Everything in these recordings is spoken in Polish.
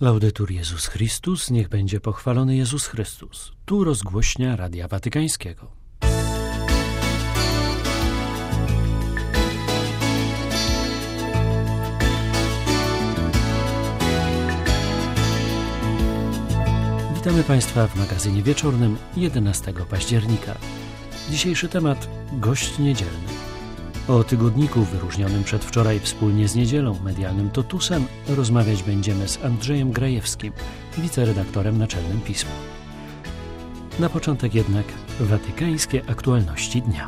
Laudetur Jezus Chrystus, niech będzie pochwalony Jezus Chrystus. Tu rozgłośnia Radia Watykańskiego. Witamy Państwa w magazynie wieczornym 11 października. Dzisiejszy temat – gość niedzielny. O tygodniku wyróżnionym przedwczoraj wspólnie z Niedzielą medialnym Totusem rozmawiać będziemy z Andrzejem Grajewskim, wiceredaktorem naczelnym Pisma. Na początek jednak watykańskie aktualności dnia.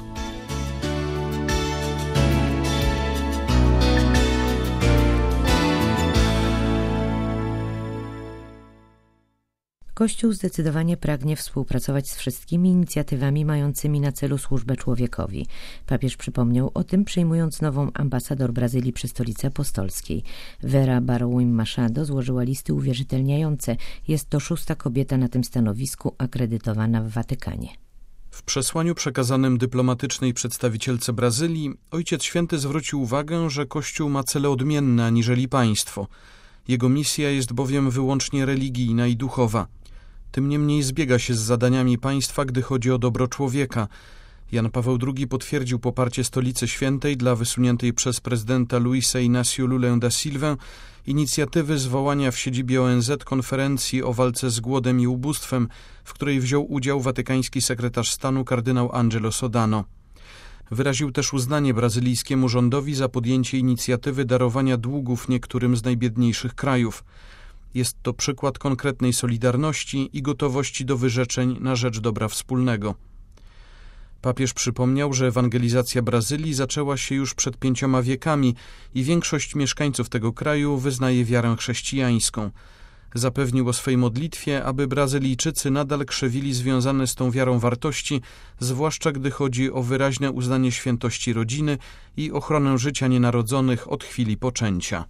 Kościół zdecydowanie pragnie współpracować z wszystkimi inicjatywami mającymi na celu służbę człowiekowi. Papież przypomniał o tym, przyjmując nową ambasador Brazylii przy Stolicy Apostolskiej. Vera Barroim Machado złożyła listy uwierzytelniające. Jest to 6. kobieta na tym stanowisku akredytowana w Watykanie. W przesłaniu przekazanym dyplomatycznej przedstawicielce Brazylii Ojciec Święty zwrócił uwagę, że Kościół ma cele odmienne aniżeli państwo. Jego misja jest bowiem wyłącznie religijna i duchowa. Tym niemniej zbiega się z zadaniami państwa, gdy chodzi o dobro człowieka. Jan Paweł II potwierdził poparcie Stolicy Świętej dla wysuniętej przez prezydenta Luisa Inácio Lulę da Silvę inicjatywy zwołania w siedzibie ONZ konferencji o walce z głodem i ubóstwem, w której wziął udział watykański sekretarz stanu kardynał Angelo Sodano. Wyraził też uznanie brazylijskiemu rządowi za podjęcie inicjatywy darowania długów niektórym z najbiedniejszych krajów. Jest to przykład konkretnej solidarności i gotowości do wyrzeczeń na rzecz dobra wspólnego. Papież przypomniał, że ewangelizacja Brazylii zaczęła się już przed 5 wiekami i większość mieszkańców tego kraju wyznaje wiarę chrześcijańską. Zapewnił o swej modlitwie, aby Brazylijczycy nadal krzewili związane z tą wiarą wartości, zwłaszcza gdy chodzi o wyraźne uznanie świętości rodziny i ochronę życia nienarodzonych od chwili poczęcia.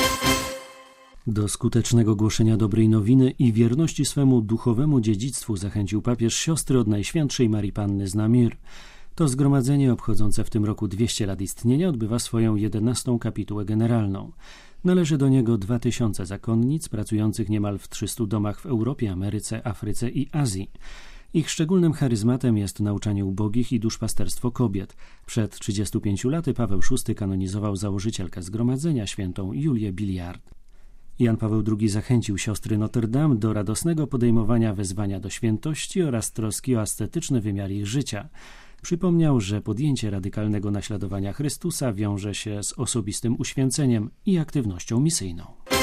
Do skutecznego głoszenia dobrej nowiny i wierności swemu duchowemu dziedzictwu zachęcił papież siostry od Najświętszej Marii Panny z Namur. To zgromadzenie obchodzące w tym roku 200 lat istnienia odbywa swoją 11. kapitułę generalną. Należy do niego 2000 zakonnic pracujących niemal w 300 domach w Europie, Ameryce, Afryce i Azji. Ich szczególnym charyzmatem jest nauczanie ubogich i duszpasterstwo kobiet. Przed 35 laty Paweł VI kanonizował założycielkę zgromadzenia, świętą Julię Billiard. Jan Paweł II zachęcił siostry Notre Dame do radosnego podejmowania wezwania do świętości oraz troski o ascetyczny wymiar ich życia. Przypomniał, że podjęcie radykalnego naśladowania Chrystusa wiąże się z osobistym uświęceniem i aktywnością misyjną.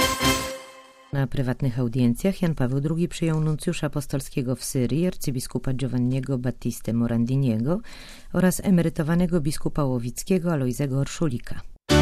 Na prywatnych audiencjach Jan Paweł II przyjął nuncjusza apostolskiego w Syrii, arcybiskupa Giovanniego Battistę Morandiniego oraz emerytowanego biskupa łowickiego Alojzego Orszulika.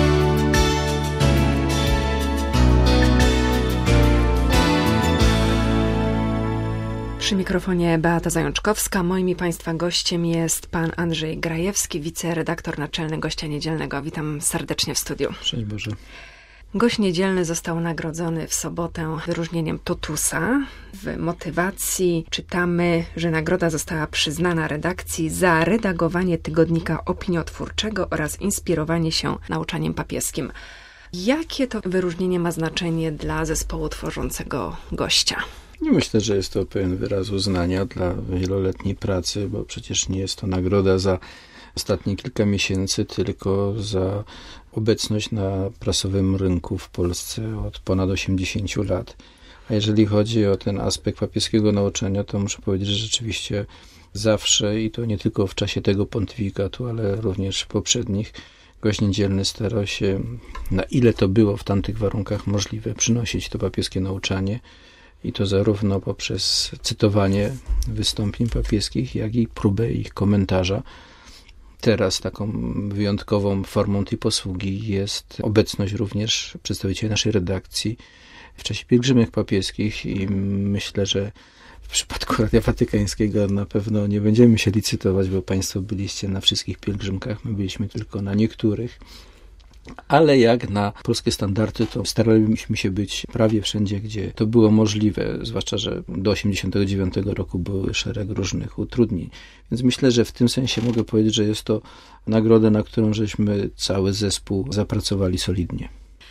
Przy mikrofonie Beata Zajączkowska. Moim i Państwa gościem jest pan Andrzej Grajewski, wiceredaktor naczelny Gościa Niedzielnego. Witam serdecznie w studiu. Szczęść Boże. Gość Niedzielny został nagrodzony w sobotę wyróżnieniem Totusa. W motywacji czytamy, że nagroda została przyznana redakcji za redagowanie tygodnika opiniotwórczego oraz inspirowanie się nauczaniem papieskim. Jakie to wyróżnienie ma znaczenie dla zespołu tworzącego Gościa? Myślę, że jest to pewien wyraz uznania dla wieloletniej pracy, bo przecież nie jest to nagroda za ostatnie kilka miesięcy, tylko za obecność na prasowym rynku w Polsce od ponad 80 lat. A jeżeli chodzi o ten aspekt papieskiego nauczania, to muszę powiedzieć, że rzeczywiście zawsze, i to nie tylko w czasie tego pontyfikatu, ale również poprzednich, Gość Niedzielny starał się, na ile to było w tamtych warunkach możliwe, przynosić to papieskie nauczanie. I to zarówno poprzez cytowanie wystąpień papieskich, jak i próbę ich komentarza. Teraz taką wyjątkową formą tej posługi jest obecność również przedstawicieli naszej redakcji w czasie pielgrzymek papieskich i myślę, że w przypadku Radia Watykańskiego na pewno nie będziemy się licytować, bo Państwo byliście na wszystkich pielgrzymkach, my byliśmy tylko na niektórych. Ale jak na polskie standardy, to staraliśmy się być prawie wszędzie, gdzie to było możliwe, zwłaszcza, że do 1989 roku były szereg różnych utrudnień. Więc myślę, że w tym sensie mogę powiedzieć, że jest to nagroda, na którą żeśmy cały zespół zapracowali solidnie.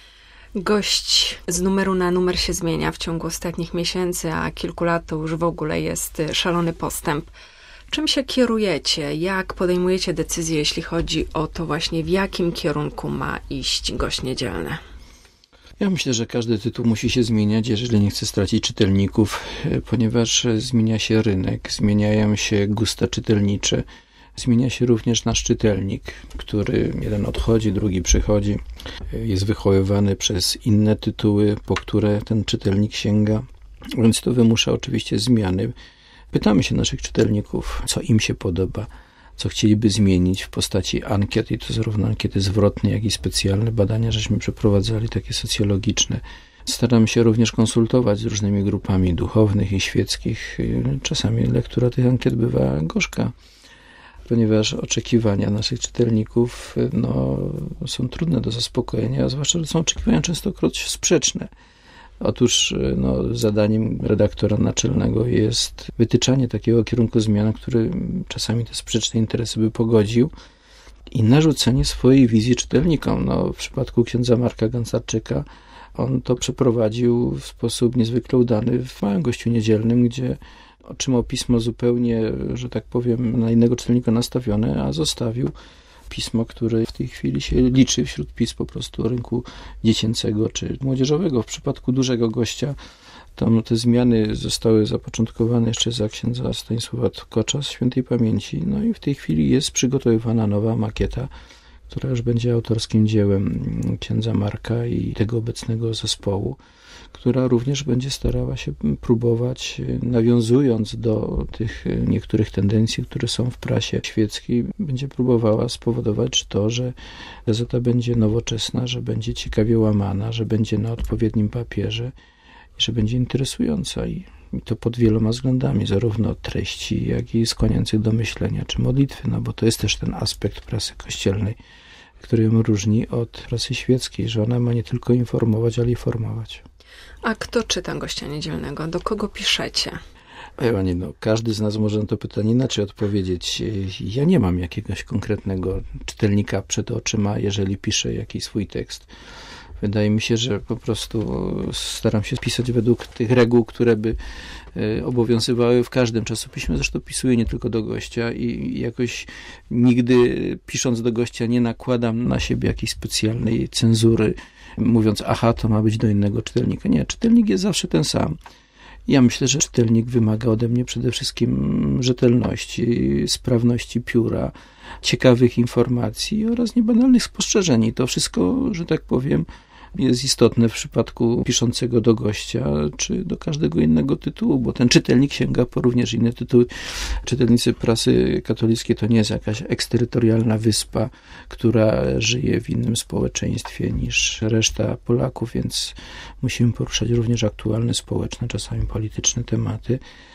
Gość z numeru na numer się zmienia w ciągu ostatnich miesięcy, a kilku lat to już w ogóle jest szalony postęp. Czym się kierujecie? Jak podejmujecie decyzje, jeśli chodzi o to właśnie, w jakim kierunku ma iść Gość Niedzielny? Ja myślę, że każdy tytuł musi się zmieniać, jeżeli nie chce stracić czytelników, ponieważ zmienia się rynek, zmieniają się gusta czytelnicze. Zmienia się również nasz czytelnik, który jeden odchodzi, drugi przychodzi, jest wychowywany przez inne tytuły, po które ten czytelnik sięga, więc to wymusza oczywiście zmiany. Pytamy się naszych czytelników, co im się podoba, co chcieliby zmienić w postaci ankiet, i to zarówno ankiety zwrotne, jak i specjalne badania, żeśmy przeprowadzali, takie socjologiczne. Staramy się również konsultować z różnymi grupami duchownych i świeckich. Czasami lektura tych ankiet bywa gorzka, ponieważ oczekiwania naszych czytelników są trudne do zaspokojenia, a zwłaszcza, że są oczekiwania częstokroć sprzeczne. Otóż zadaniem redaktora naczelnego jest wytyczanie takiego kierunku zmian, który czasami te sprzeczne interesy by pogodził, i narzucenie swojej wizji czytelnikom. W przypadku księdza Marka Gansarczyka on to przeprowadził w sposób niezwykle udany w Małym Gościu Niedzielnym, gdzie otrzymał pismo zupełnie, że tak powiem, na innego czytelnika nastawione, a zostawił pismo, które w tej chwili się liczy wśród pism po prostu rynku dziecięcego czy młodzieżowego. W przypadku Dużego Gościa tam te zmiany zostały zapoczątkowane jeszcze za księdza Stanisława Tkocza z świętej pamięci. I w tej chwili jest przygotowywana nowa makieta, która już będzie autorskim dziełem księdza Marka i tego obecnego zespołu, która również będzie starała się próbować, nawiązując do tych niektórych tendencji, które są w prasie świeckiej, będzie próbowała spowodować to, że gazeta będzie nowoczesna, że będzie ciekawie łamana, że będzie na odpowiednim papierze i że będzie interesująca. I to pod wieloma względami, zarówno treści, jak i skłaniających do myślenia, czy modlitwy, bo to jest też ten aspekt prasy kościelnej, który ją różni od prasy świeckiej, że ona ma nie tylko informować, ale i formować. A kto czyta Gościa Niedzielnego? Do kogo piszecie? Pani, każdy z nas może na to pytanie inaczej odpowiedzieć. Ja nie mam jakiegoś konkretnego czytelnika przed oczyma, jeżeli piszę jakiś swój tekst. Wydaje mi się, że po prostu staram się pisać według tych reguł, które by obowiązywały w każdym czasopiśmie. Zresztą pisuję nie tylko do Gościa i jakoś nigdy pisząc do Gościa nie nakładam na siebie jakiejś specjalnej cenzury, mówiąc, to ma być do innego czytelnika. Nie, czytelnik jest zawsze ten sam. Ja myślę, że czytelnik wymaga ode mnie przede wszystkim rzetelności, sprawności pióra, ciekawych informacji oraz niebanalnych spostrzeżeń. I to wszystko, że tak powiem, jest istotne w przypadku piszącego do Gościa, czy do każdego innego tytułu, bo ten czytelnik sięga po również inne tytuły. Czytelnicy prasy katolickiej to nie jest jakaś eksterytorialna wyspa, która żyje w innym społeczeństwie niż reszta Polaków, więc musimy poruszać również aktualne społeczne, czasami polityczne tematy.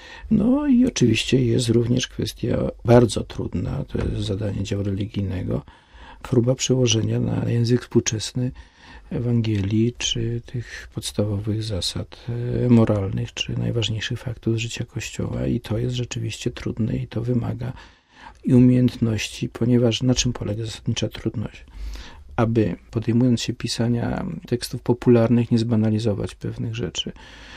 I oczywiście jest również kwestia bardzo trudna, to jest zadanie działu religijnego, próba przełożenia na język współczesny Ewangelii, czy tych podstawowych zasad moralnych, czy najważniejszych faktów z życia Kościoła. I to jest rzeczywiście trudne i to wymaga i umiejętności, ponieważ na czym polega zasadnicza trudność? Aby podejmując się pisania tekstów popularnych nie zbanalizować pewnych rzeczy,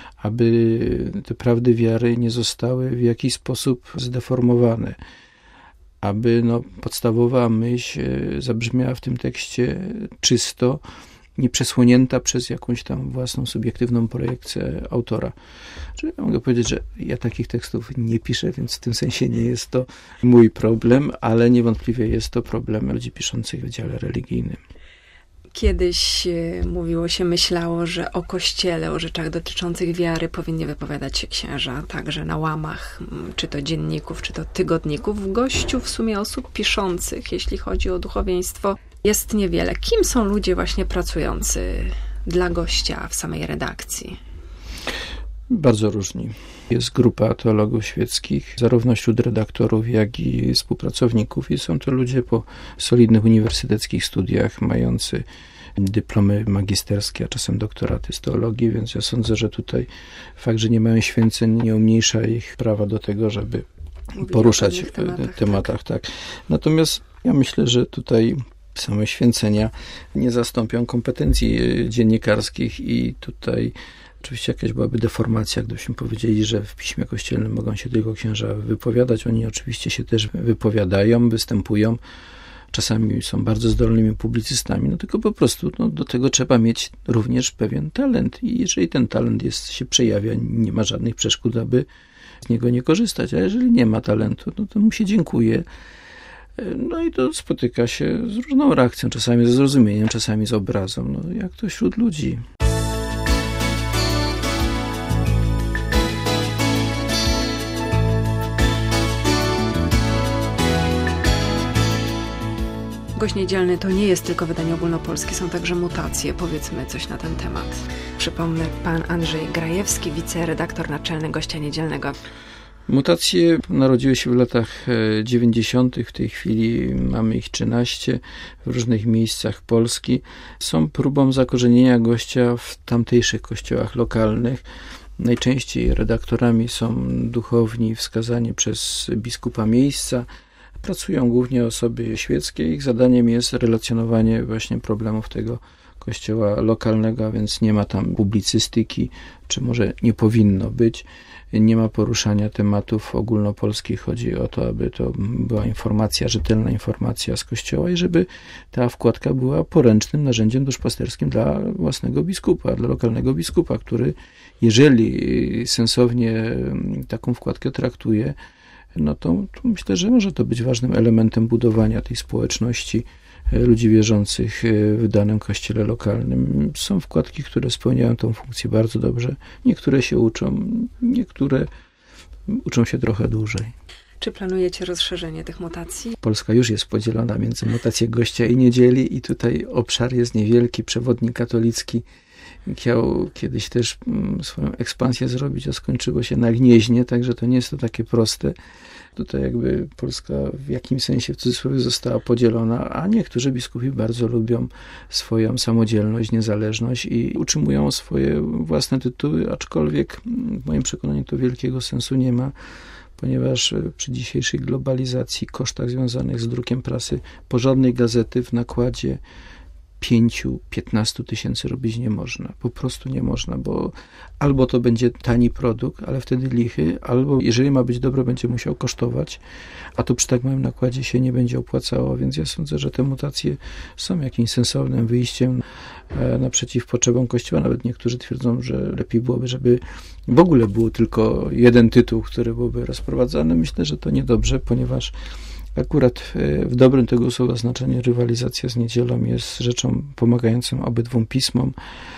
aby te prawdy wiary nie zostały w jakiś sposób zdeformowane, aby podstawowa myśl zabrzmiała w tym tekście czysto, nieprzesłonięta przez jakąś tam własną subiektywną projekcję autora. Czyli ja mogę powiedzieć, że ja takich tekstów nie piszę, więc w tym sensie nie jest to mój problem, ale niewątpliwie jest to problem ludzi piszących w dziale religijnym. Kiedyś myślało, że o Kościele, o rzeczach dotyczących wiary powinni wypowiadać się księża, także na łamach, czy to dzienników, czy to tygodników. W Gościu w sumie osób piszących, jeśli chodzi o duchowieństwo, jest niewiele. Kim są ludzie właśnie pracujący dla Gościa w samej redakcji? Bardzo różni. Jest grupa teologów świeckich, zarówno wśród redaktorów, jak i współpracowników, i są to ludzie po solidnych uniwersyteckich studiach, mający dyplomy magisterskie, a czasem doktoraty z teologii, więc ja sądzę, że tutaj fakt, że nie mają święceń, nie umniejsza ich prawa do tego, żeby poruszać w tematach. Tak. Natomiast ja myślę, że tutaj same święcenia nie zastąpią kompetencji dziennikarskich i tutaj oczywiście jakaś byłaby deformacja, gdybyśmy powiedzieli, że w piśmie kościelnym mogą się tylko księża wypowiadać. Oni oczywiście się też wypowiadają, występują. Czasami są bardzo zdolnymi publicystami, tylko po prostu do tego trzeba mieć również pewien talent i jeżeli ten talent się przejawia, nie ma żadnych przeszkód, aby z niego nie korzystać, a jeżeli nie ma talentu, to mu się dziękuję. I to spotyka się z różną reakcją, czasami ze zrozumieniem, czasami z obrazą, jak to wśród ludzi. Gość Niedzielny to nie jest tylko wydanie ogólnopolskie, są także mutacje. Powiedzmy coś na ten temat. Przypomnę, pan Andrzej Grajewski, wiceredaktor naczelny Gościa Niedzielnego. Mutacje narodziły się w latach 90. W tej chwili mamy ich 13 w różnych miejscach Polski. Są próbą zakorzenienia gościa w tamtejszych kościołach lokalnych. Najczęściej redaktorami są duchowni wskazani przez biskupa miejsca. Pracują głównie osoby świeckie. Ich zadaniem jest relacjonowanie właśnie problemów tego kościoła lokalnego, a więc nie ma tam publicystyki, czy może nie powinno być. Nie ma poruszania tematów ogólnopolskich. Chodzi o to, aby to była informacja, rzetelna informacja z kościoła i żeby ta wkładka była poręcznym narzędziem duszpasterskim dla własnego biskupa, dla lokalnego biskupa, który jeżeli sensownie taką wkładkę traktuje, to myślę, że może to być ważnym elementem budowania tej społeczności ludzi wierzących w danym kościele lokalnym. Są wkładki, które spełniają tą funkcję bardzo dobrze. Niektóre się uczą, niektóre uczą się trochę dłużej. Czy planujecie rozszerzenie tych mutacji? Polska już jest podzielona między mutację Gościa i Niedzieli i tutaj obszar jest niewielki. Przewodnik katolicki chciał kiedyś też swoją ekspansję zrobić, a skończyło się na Gnieźnie, także to nie jest to takie proste. Tutaj jakby Polska w jakimś sensie w cudzysłowie została podzielona, a niektórzy biskupi bardzo lubią swoją samodzielność, niezależność i utrzymują swoje własne tytuły, aczkolwiek w moim przekonaniu to wielkiego sensu nie ma, ponieważ przy dzisiejszej globalizacji, kosztach związanych z drukiem prasy, porządnej gazety w nakładzie 5-15 tysięcy robić nie można. Po prostu nie można, bo albo to będzie tani produkt, ale wtedy lichy, albo jeżeli ma być dobre, będzie musiał kosztować, a to przy tak małym nakładzie się nie będzie opłacało, więc ja sądzę, że te mutacje są jakimś sensownym wyjściem naprzeciw potrzebom Kościoła. Nawet niektórzy twierdzą, że lepiej byłoby, żeby w ogóle był tylko jeden tytuł, który byłby rozprowadzany. Myślę, że to niedobrze, ponieważ akurat w dobrym tego słowa znaczeniu rywalizacja z Niedzielą jest rzeczą pomagającą obydwu pismom.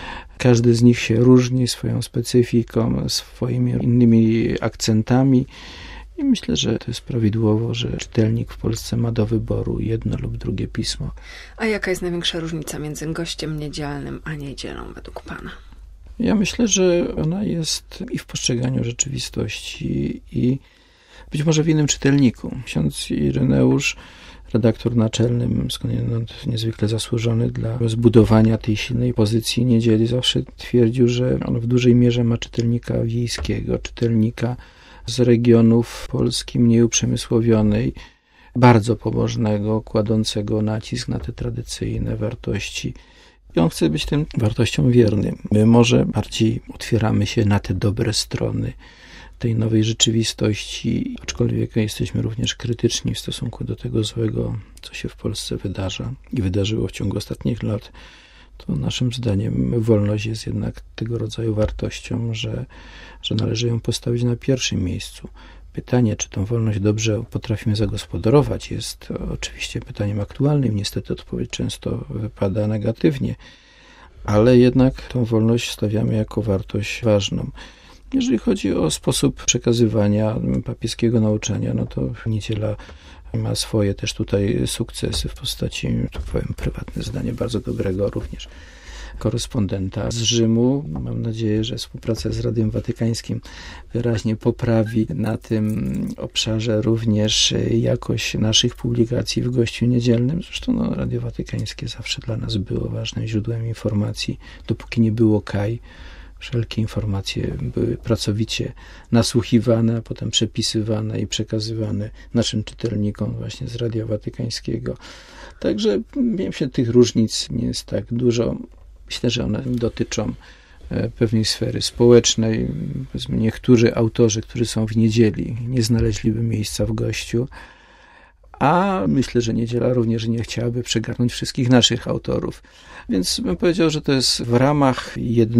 Każdy z nich się różni swoją specyfiką, swoimi innymi akcentami i myślę, że to jest prawidłowo, że czytelnik w Polsce ma do wyboru jedno lub drugie pismo. A jaka jest największa różnica między Gościem Niedzielnym a Niedzielą według pana? Ja myślę, że ona jest i w postrzeganiu rzeczywistości i być może w innym czytelniku. Ksiądz Ireneusz, redaktor naczelny, skądinąd niezwykle zasłużony dla zbudowania tej silnej pozycji Niedzieli, zawsze twierdził, że on w dużej mierze ma czytelnika wiejskiego, czytelnika z regionów Polski mniej uprzemysłowionej, bardzo pobożnego, kładącego nacisk na te tradycyjne wartości. I on chce być tym wartościom wiernym. My może bardziej otwieramy się na te dobre strony tej nowej rzeczywistości, aczkolwiek jesteśmy również krytyczni w stosunku do tego złego, co się w Polsce wydarza i wydarzyło w ciągu ostatnich lat. To naszym zdaniem wolność jest jednak tego rodzaju wartością, że należy ją postawić na pierwszym miejscu. Pytanie, czy tą wolność dobrze potrafimy zagospodarować, jest oczywiście pytaniem aktualnym. Niestety odpowiedź często wypada negatywnie, ale jednak tą wolność stawiamy jako wartość ważną. Jeżeli chodzi o sposób przekazywania papieskiego nauczania, to Niedziela ma swoje też tutaj sukcesy w postaci, tu powiem prywatne zdanie, bardzo dobrego również korespondenta z Rzymu. Mam nadzieję, że współpraca z Radiem Watykańskim wyraźnie poprawi na tym obszarze również jakość naszych publikacji w Gościu Niedzielnym. Zresztą Radio Watykańskie zawsze dla nas było ważnym źródłem informacji, dopóki nie było KAI, Wszelkie informacje były pracowicie nasłuchiwane, a potem przepisywane i przekazywane naszym czytelnikom właśnie z Radia Watykańskiego. Także wiem się, tych różnic nie jest tak dużo. Myślę, że one dotyczą pewnej sfery społecznej. Niektórzy autorzy, którzy są w niedzieli, nie znaleźliby miejsca w gościu, a myślę, że niedziela również nie chciałaby przegarnąć wszystkich naszych autorów. Więc bym powiedział, że to jest w ramach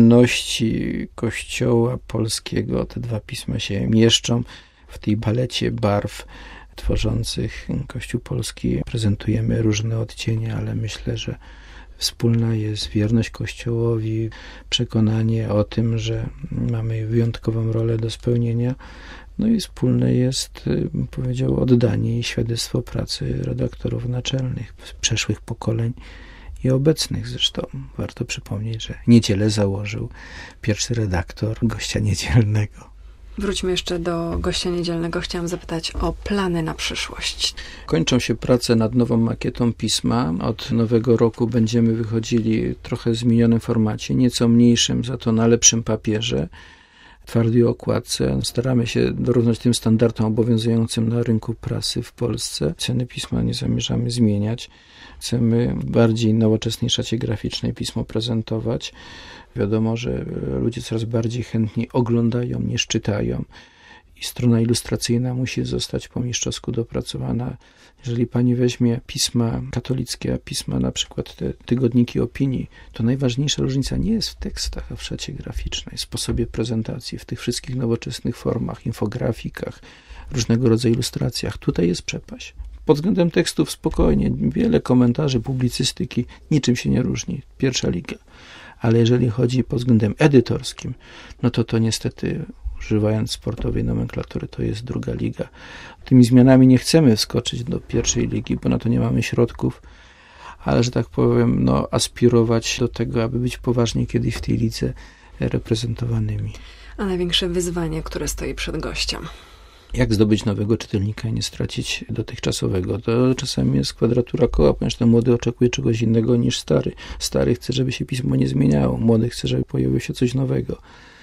jedności Kościoła polskiego. Te dwa pisma się mieszczą w tej palecie barw tworzących Kościół polski. Prezentujemy różne odcienie, ale myślę, że wspólna jest wierność Kościołowi, przekonanie o tym, że mamy wyjątkową rolę do spełnienia. No i wspólne jest, bym powiedział, oddanie i świadectwo pracy redaktorów naczelnych przeszłych pokoleń i obecnych. Zresztą warto przypomnieć, że Niedzielę założył pierwszy redaktor Gościa Niedzielnego. Wróćmy jeszcze do Gościa Niedzielnego. Chciałam zapytać o plany na przyszłość. Kończą się prace nad nową makietą pisma. Od nowego roku będziemy wychodzili trochę w zmienionym formacie, nieco mniejszym, za to na lepszym papierze, twardej okładce. Staramy się dorównać tym standardom obowiązującym na rynku prasy w Polsce. Ceny pisma nie zamierzamy zmieniać. Chcemy bardziej nowoczesnej szacie graficznej pismo prezentować. Wiadomo, że ludzie coraz bardziej chętnie oglądają niż czytają i strona ilustracyjna musi zostać po mistrzowsku dopracowana. Jeżeli pani weźmie pisma katolickie, a pisma na przykład te tygodniki opinii, to najważniejsza różnica nie jest w tekstach, a w szacie graficznej, sposobie prezentacji, w tych wszystkich nowoczesnych formach, infografikach, różnego rodzaju ilustracjach. Tutaj jest przepaść. Pod względem tekstów spokojnie, wiele komentarzy, publicystyki, niczym się nie różni. Pierwsza liga. Ale jeżeli chodzi pod względem edytorskim, no to niestety, używając sportowej nomenklatury, to jest druga liga. Tymi zmianami nie chcemy wskoczyć do pierwszej ligi, bo na to nie mamy środków, ale, że tak powiem, aspirować do tego, aby być poważnie kiedyś w tej lidze reprezentowanymi. A największe wyzwanie, które stoi przed gościem? Jak zdobyć nowego czytelnika i nie stracić dotychczasowego? To czasami jest kwadratura koła, ponieważ ten młody oczekuje czegoś innego niż stary. Stary chce, żeby się pismo nie zmieniało. Młody chce, żeby pojawiło się coś nowego.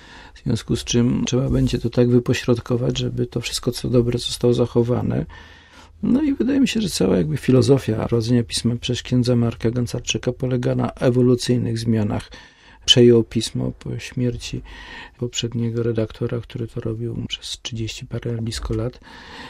W związku z czym trzeba będzie to tak wypośrodkować, żeby to wszystko, co dobre, zostało zachowane. No i wydaje mi się, że cała filozofia prowadzenia pisma przez księdza Marka Gancarczyka polega na ewolucyjnych zmianach. Przejął pismo po śmierci poprzedniego redaktora, który to robił przez 30 parę blisko lat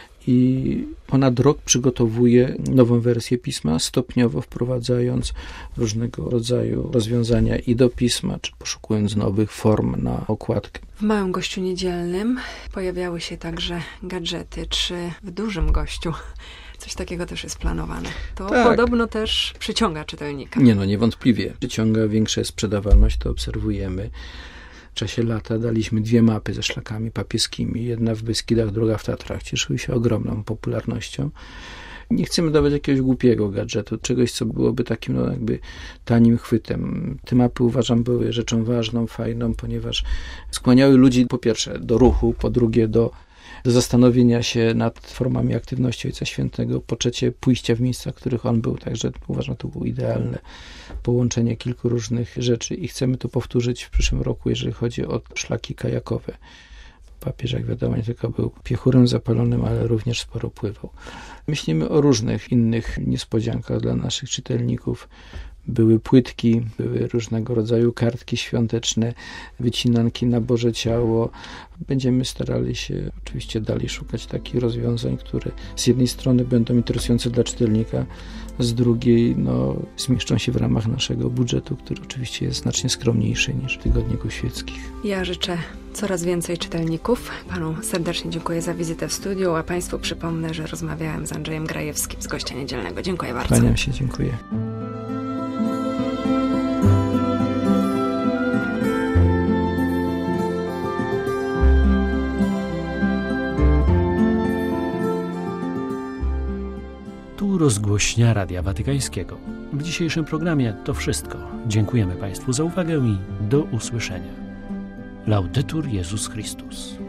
i ponad rok przygotowuje nową wersję pisma, stopniowo wprowadzając różnego rodzaju rozwiązania i do pisma, czy poszukując nowych form na okładkę. W Małym Gościu Niedzielnym pojawiały się także gadżety. Czy w Dużym Gościu coś takiego też jest planowane? To tak. Podobno też przyciąga czytelnika. Niewątpliwie. Przyciąga, większa jest sprzedawalność, to obserwujemy. W czasie lata daliśmy 2 mapy ze szlakami papieskimi. Jedna w Beskidach, druga w Tatrach. Cieszyły się ogromną popularnością. Nie chcemy dawać jakiegoś głupiego gadżetu, czegoś, co byłoby takim tanim chwytem. Te mapy, uważam, były rzeczą ważną, fajną, ponieważ skłaniały ludzi po pierwsze do ruchu, po drugie do zastanowienia się nad formami aktywności Ojca Świętego, po trzecie pójścia w miejsca, w których on był. Także uważam, to było idealne połączenie kilku różnych rzeczy i chcemy to powtórzyć w przyszłym roku, jeżeli chodzi o szlaki kajakowe. Papież, jak wiadomo, nie tylko był piechurem zapalonym, ale również sporo pływał. Myślimy o różnych innych niespodziankach dla naszych czytelników. Były płytki, były różnego rodzaju kartki świąteczne, wycinanki na Boże Ciało. Będziemy starali się oczywiście dalej szukać takich rozwiązań, które z jednej strony będą interesujące dla czytelnika, z drugiej zmieszczą się w ramach naszego budżetu, który oczywiście jest znacznie skromniejszy niż w tygodników świeckich. Ja życzę coraz więcej czytelników. Panu serdecznie dziękuję za wizytę w studiu, a Państwu przypomnę, że rozmawiałem z Andrzejem Grajewskim z Gościa Niedzielnego. Dziękuję bardzo. Kłaniam się, dziękuję. Rozgłośnia Radia Watykańskiego. W dzisiejszym programie to wszystko. Dziękujemy Państwu za uwagę i do usłyszenia. Laudetur Jezus Chrystus.